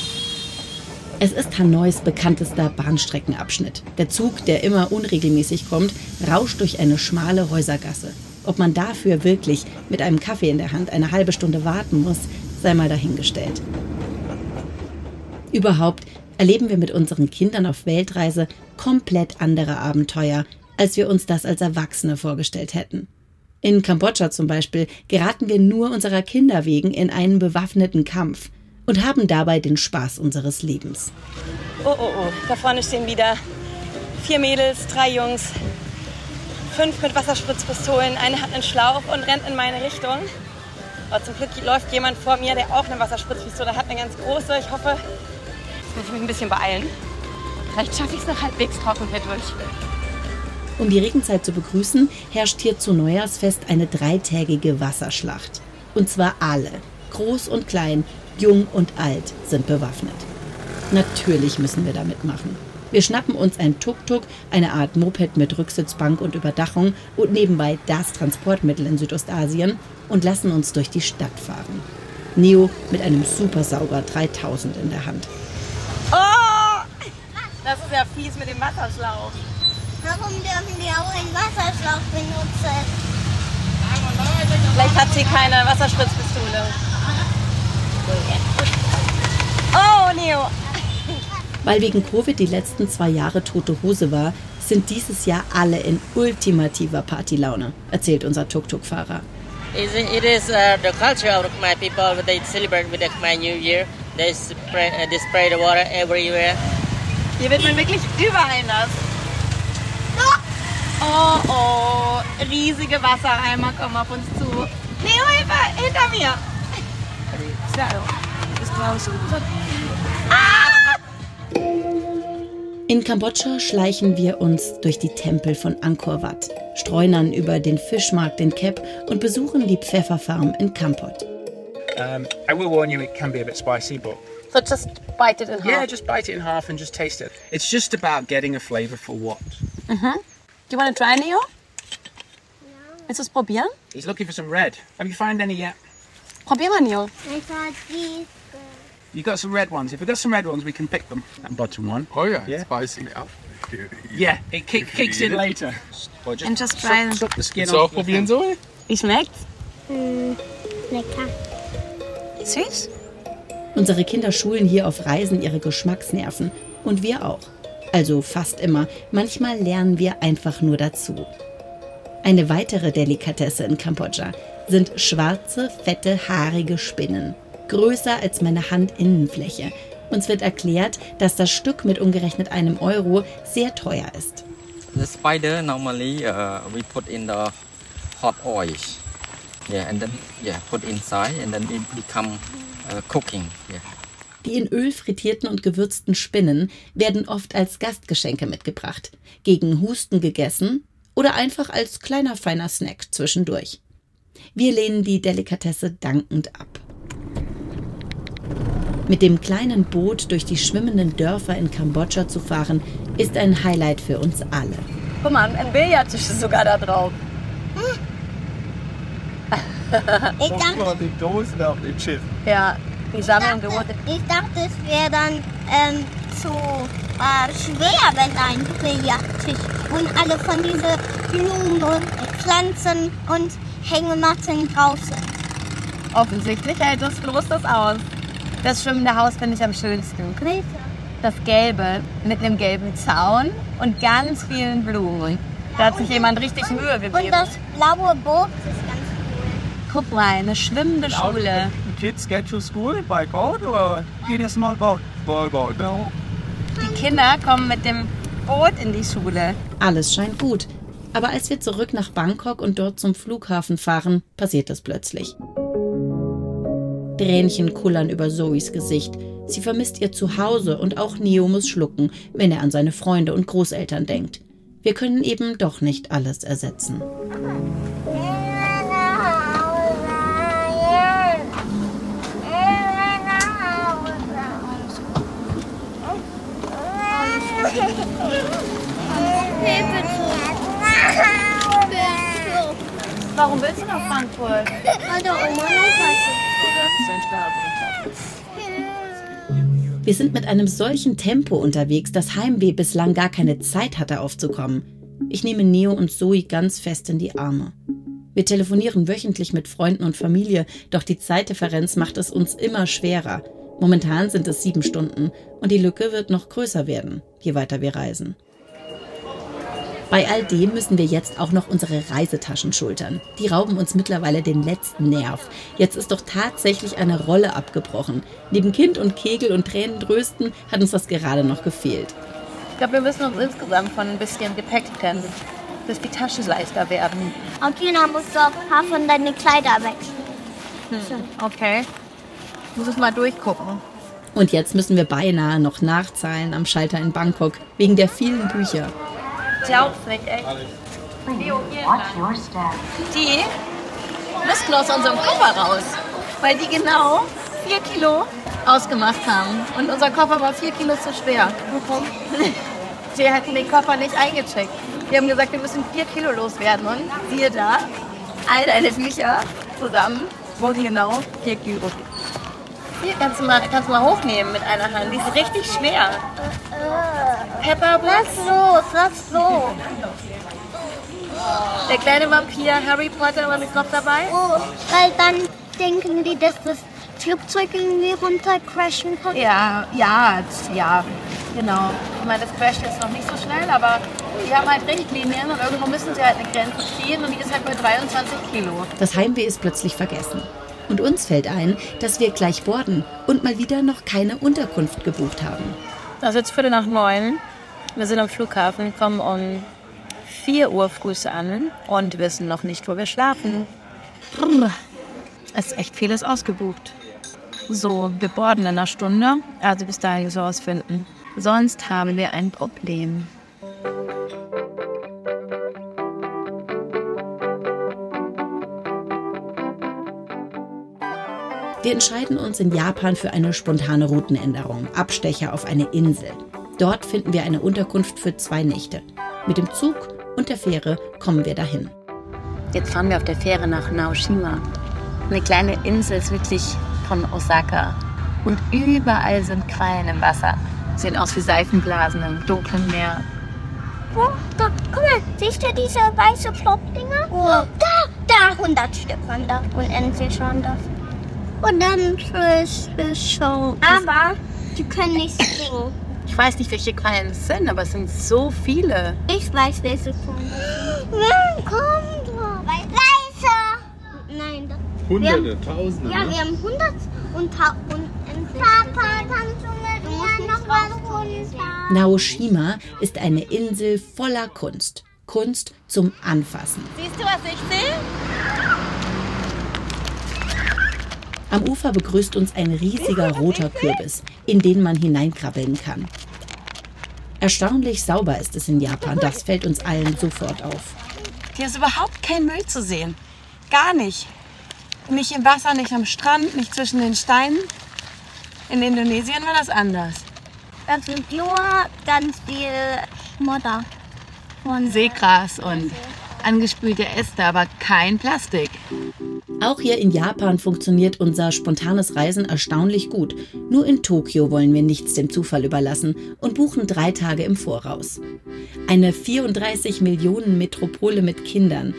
Es ist Hanois bekanntester Bahnstreckenabschnitt. Der Zug, der immer unregelmäßig kommt, rauscht durch eine schmale Häusergasse. Ob man dafür wirklich mit einem Kaffee in der Hand eine halbe Stunde warten muss, sei mal dahingestellt. Überhaupt erleben wir mit unseren Kindern auf Weltreise komplett andere Abenteuer, als wir uns das als Erwachsene vorgestellt hätten. In Kambodscha zum Beispiel geraten wir nur unserer Kinder wegen in einen bewaffneten Kampf und haben dabei den Spaß unseres Lebens. Oh, da vorne stehen wieder 4 Mädels, 3 Jungs, 5 mit Wasserspritzpistolen, eine hat einen Schlauch und rennt in meine Richtung. Aber zum Glück läuft jemand vor mir, der auch eine Wasserspritzpistole hat, eine ganz große. Ich hoffe, jetzt muss ich mich ein bisschen beeilen. Vielleicht schaffe ich es noch halbwegs trocken hier durch. Um die Regenzeit zu begrüßen, herrscht hier zu Neujahrsfest eine 3-tägige Wasserschlacht. Und zwar alle, groß und klein, jung und alt, sind bewaffnet. Natürlich müssen wir da mitmachen. Wir schnappen uns ein Tuk-Tuk, eine Art Moped mit Rücksitzbank und Überdachung und nebenbei das Transportmittel in Südostasien und lassen uns durch die Stadt fahren. Neo mit einem Supersauger 3000 in der Hand. Oh! Das ist ja fies mit dem Wasserschlauch. Warum dürfen die auch einen Wasserschlauch benutzen? Vielleicht hat sie keine Wasserspritzpistole. Oh, Neo! Weil wegen Covid die letzten 2 Jahre tote Hose war, sind dieses Jahr alle in ultimativer Partylaune, erzählt unser Tuk-Tuk-Fahrer. It is the culture of my people. They celebrate with the Khmer New Year. They spray the water everywhere. Hier wird man wirklich überall nass. Oh, riesige Wassereimer kommen auf uns zu. Neo, Hilfe, hinter mir! In Kambodscha schleichen wir uns durch die Tempel von Angkor Wat, streunern über den Fischmarkt in Kep und besuchen die Pfefferfarm in Kampot. I will warn you, it can be a bit spicy, but... So just bite it in half? Yeah, just bite it in half and just taste it. It's just about getting a flavour for what. Mhm. Do you want to try, Neo? Willst du es probieren? He's looking for some red. Have you found any yet? Probier mal, Neo. Ich sag die. You got some red ones. If we've got some red ones, we can pick them. That bottom one. Oh yeah, Yeah. spicy. Yeah, it kicks in later. Or And just try them. suck the skin So off. probieren Zoe? Wie schmeckt's? Lecker. Süß? Unsere Kinder schulen hier auf Reisen ihre Geschmacksnerven. Und wir auch. Also fast immer. Manchmal lernen wir einfach nur dazu. Eine weitere Delikatesse in Kambodscha sind schwarze, fette, haarige Spinnen. Größer als meine Handinnenfläche. Uns wird erklärt, dass das Stück mit umgerechnet €1 sehr teuer ist. The spider normally we put in the hot oil. Yeah, and then put inside and then it become cooking. Yeah. Die in Öl frittierten und gewürzten Spinnen werden oft als Gastgeschenke mitgebracht, gegen Husten gegessen oder einfach als kleiner feiner Snack zwischendurch. Wir lehnen die Delikatesse dankend ab. Mit dem kleinen Boot durch die schwimmenden Dörfer in Kambodscha zu fahren, ist ein Highlight für uns alle. Guck mal, ein Billardtisch ist sogar da drauf. Ich dachte, die Dosen auf dem Schiff. Ja, die sammeln Dosen. ich dachte, es wäre dann zu schwer, wenn ein Billardtisch und alle von diesen Blumen, Pflanzen und Hängematten drauf sind. Offensichtlich hält das Floß das aus. Das schwimmende Haus finde ich am schönsten. das Gelbe mit einem gelben Zaun und ganz vielen Blumen. Da hat sich jemand richtig Mühe gegeben. Und das blaue Boot ist ganz cool. Guck mal, eine schwimmende Schule. Kids get to school by boat or in a small boat? Boat. No. Die Kinder kommen mit dem Boot in die Schule. Alles scheint gut. Aber als wir zurück nach Bangkok und dort zum Flughafen fahren, passiert es plötzlich. Tränchen kullern über Zoes Gesicht. Sie vermisst ihr Zuhause und auch Neo muss schlucken, wenn er an seine Freunde und Großeltern denkt. Wir können eben doch nicht alles ersetzen. Warum willst du nach Frankfurt? Weil der Oma noch was. Wir sind mit einem solchen Tempo unterwegs, dass Heimweh bislang gar keine Zeit hatte aufzukommen. Ich nehme Neo und Zoe ganz fest in die Arme. Wir telefonieren wöchentlich mit Freunden und Familie, doch die Zeitdifferenz macht es uns immer schwerer. Momentan sind es 7 Stunden und die Lücke wird noch größer werden, je weiter wir reisen. Bei all dem müssen wir jetzt auch noch unsere Reisetaschen schultern. Die rauben uns mittlerweile den letzten Nerv. Jetzt ist doch tatsächlich eine Rolle abgebrochen. Neben Kind und Kegel und Tränentrösten hat uns das gerade noch gefehlt. Ich glaube, wir müssen uns insgesamt von ein bisschen Gepäck trennen, bis die Taschen leichter werden. Okay, dann musst du auch ein paar von deinen Kleider wechseln. Okay. Ich muss es mal durchgucken. Und jetzt müssen wir beinahe noch nachzahlen am Schalter in Bangkok, wegen der vielen Bücher. Ich glaub's nicht, echt. Die müssten aus unserem Koffer raus, weil die genau 4 Kilo ausgemacht haben. Und unser Koffer war 4 Kilo zu schwer. Die hatten den Koffer nicht eingecheckt. Die haben gesagt, wir müssen 4 Kilo loswerden. Und siehe da, all deine Bücher zusammen wurden genau 4 Kilo. Hier kannst du mal hochnehmen mit einer Hand. Die ist richtig schwer. Pepper, lass los. Der kleine Vampir, Harry Potter, was ist noch dabei? Oh, weil dann denken die, dass das Flugzeug irgendwie runtercrashen kann. Ja, genau. Ich meine, das Crash ist noch nicht so schnell, aber die haben halt Richtlinien und irgendwo müssen sie halt eine Grenze ziehen und die ist halt bei 23 Kilo. Das Heimweh ist plötzlich vergessen. Und uns fällt ein, dass wir gleich boarden und mal wieder noch keine Unterkunft gebucht haben. Das ist jetzt 8:45. Wir sind am Flughafen, kommen um 4 Uhr früh an und wissen noch nicht, wo wir schlafen. Es ist echt vieles ausgebucht. So, wir boarden in einer Stunde, also bis dahin so ausfinden. Sonst haben wir ein Problem. Wir entscheiden uns in Japan für eine spontane Routenänderung, Abstecher auf eine Insel. Dort finden wir eine Unterkunft für 2 Nächte. Mit dem Zug und der Fähre kommen wir dahin. Jetzt fahren wir auf der Fähre nach Naoshima. Eine kleine Insel ist wirklich von Osaka. Und überall sind Quallen im Wasser. Sehen aus wie Seifenblasen im dunklen Meer. Oh, da, guck mal, siehst du diese weiße Plop-Dinger? Oh, da 100 Stück waren da. Unendlich waren das. Und dann schon. Aber die können nicht springen. Ich weiß nicht, welche Quallen es sind, aber es sind so viele. Ich weiß, welche kommen. Wer kommt drauf? Weiße! Nein, das... Hunderte, Tausende. Ja, wir haben 100 und endlich. Papa, kannst du mit mir noch was runter? Naoshima ist eine Insel voller Kunst. Kunst zum Anfassen. Siehst du, was ich sehe? Am Ufer begrüßt uns ein riesiger roter Kürbis, in den man hineinkrabbeln kann. Erstaunlich sauber ist es in Japan, das fällt uns allen sofort auf. Hier ist überhaupt kein Müll zu sehen. Gar nicht. Nicht im Wasser, nicht am Strand, nicht zwischen den Steinen. In Indonesien war das anders. Das sind nur ganz viel Schmodder. Seegras und angespülte Äste, aber kein Plastik. Auch hier in Japan funktioniert unser spontanes Reisen erstaunlich gut. Nur in Tokio wollen wir nichts dem Zufall überlassen und buchen 3 Tage im Voraus. Eine 34 Millionen Metropole mit Kindern.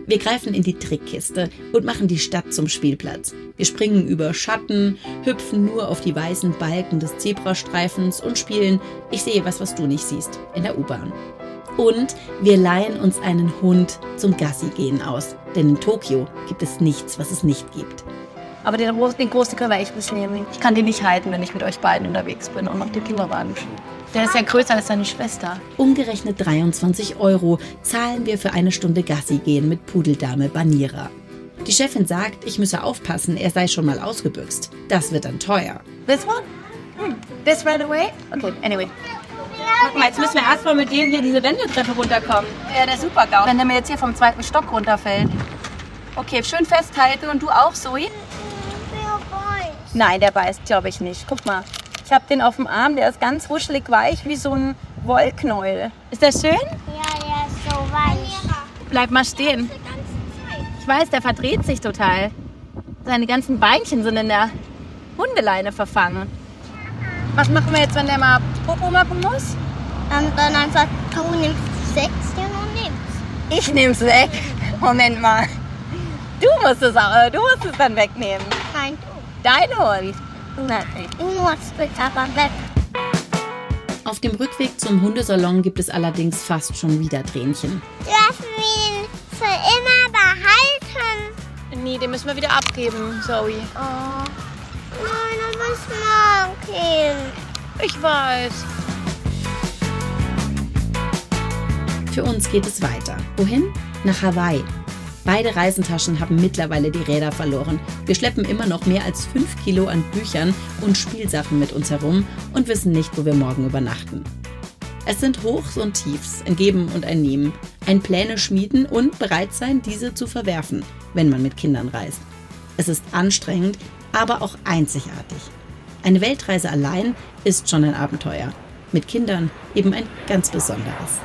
Wir greifen in die Trickkiste und machen die Stadt zum Spielplatz. Wir springen über Schatten, hüpfen nur auf die weißen Balken des Zebrastreifens und spielen Ich sehe was du nicht siehst in der U-Bahn. Und wir leihen uns einen Hund zum Gassi-Gehen aus. Denn in Tokio gibt es nichts, was es nicht gibt. Aber den großen können wir echt nicht nehmen. Ich kann den nicht halten, wenn ich mit euch beiden unterwegs bin und noch den Kinderwagen schiebe. Der ist ja größer als seine Schwester. Umgerechnet 23 € zahlen wir für eine Stunde Gassi gehen mit Pudeldame Banira. Die Chefin sagt, ich müsse aufpassen, er sei schon mal ausgebüxt. Das wird dann teuer. This one? This right away? Okay, anyway. Guck mal, jetzt müssen wir erstmal mit dem hier diese Wendeltreppe runterkommen. Ja, der Super-GAU. Wenn der mir jetzt hier vom 2. Stock runterfällt. Okay, schön festhalten und du auch, Zoe? Nein, der beißt, glaube ich nicht. Guck mal, ich habe den auf dem Arm, der ist ganz wuschelig weich, wie so ein Wollknäuel. Ist der schön? Ja, der ist so weich. Bleib mal stehen. Ich weiß, der verdreht sich total. Seine ganzen Beinchen sind in der Hundeleine verfangen. Was machen wir jetzt, wenn der mal Popo machen muss? Dann einfach, du nimmst 6 und nimmst. Ich nehm's weg. Moment mal. Du musst es dann wegnehmen. Nein, Dein Hund. nein, du musst es aber weg. Auf dem Rückweg zum Hundesalon gibt es allerdings fast schon wieder Tränchen. Lassen wir ihn für immer behalten. Nee, den müssen wir wieder abgeben, Zoe. Oh. Nein, aber ich mag ihn. Ich weiß. Für uns geht es weiter. Wohin? Nach Hawaii. Beide Reisentaschen haben mittlerweile die Räder verloren. Wir schleppen immer noch mehr als 5 Kilo an Büchern und Spielsachen mit uns herum und wissen nicht, wo wir morgen übernachten. Es sind Hochs und Tiefs, ein Geben und ein Nehmen, ein Pläne schmieden und bereit sein, diese zu verwerfen, wenn man mit Kindern reist. Es ist anstrengend, aber auch einzigartig. Eine Weltreise allein ist schon ein Abenteuer. Mit Kindern eben ein ganz besonderes.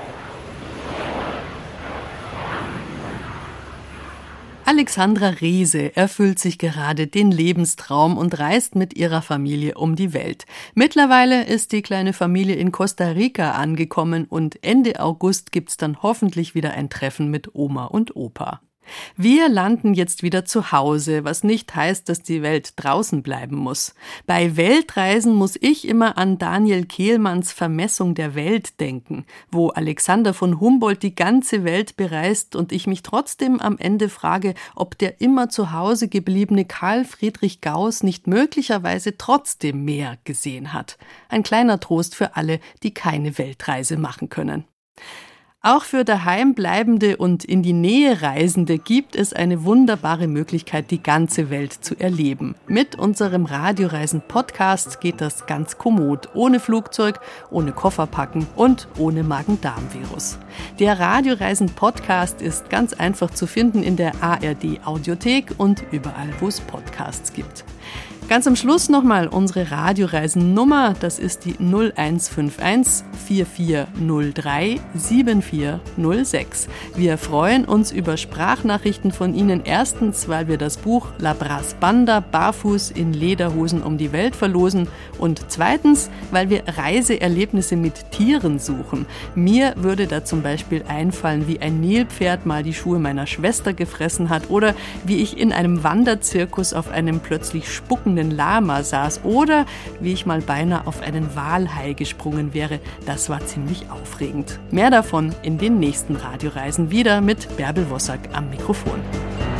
Alexandra Riese erfüllt sich gerade den Lebenstraum und reist mit ihrer Familie um die Welt. Mittlerweile ist die kleine Familie in Costa Rica angekommen und Ende August gibt's dann hoffentlich wieder ein Treffen mit Oma und Opa. Wir landen jetzt wieder zu Hause, was nicht heißt, dass die Welt draußen bleiben muss. Bei Weltreisen muss ich immer an Daniel Kehlmanns Vermessung der Welt denken, wo Alexander von Humboldt die ganze Welt bereist und ich mich trotzdem am Ende frage, ob der immer zu Hause gebliebene Karl Friedrich Gauß nicht möglicherweise trotzdem mehr gesehen hat. Ein kleiner Trost für alle, die keine Weltreise machen können. Auch für daheim bleibende und in die Nähe Reisende gibt es eine wunderbare Möglichkeit, die ganze Welt zu erleben. Mit unserem Radioreisen-Podcast geht das ganz kommod, ohne Flugzeug, ohne Kofferpacken und ohne Magen-Darm-Virus. Der Radioreisen-Podcast ist ganz einfach zu finden in der ARD-Audiothek und überall, wo es Podcasts gibt. Ganz am Schluss nochmal unsere Radioreisen-Nummer, das ist die 0151 4403 7406. Wir freuen uns über Sprachnachrichten von Ihnen. Erstens, weil wir das Buch La Brasse Banda barfuß in Lederhosen um die Welt verlosen und zweitens, weil wir Reiseerlebnisse mit Tieren suchen. Mir würde da zum Beispiel einfallen, wie ein Nilpferd mal die Schuhe meiner Schwester gefressen hat oder wie ich in einem Wanderzirkus auf einem plötzlich spuckenden Lama saß oder wie ich mal beinahe auf einen Walhai gesprungen wäre. Das war ziemlich aufregend. Mehr davon in den nächsten Radioreisen wieder mit Bärbel Wossack am Mikrofon.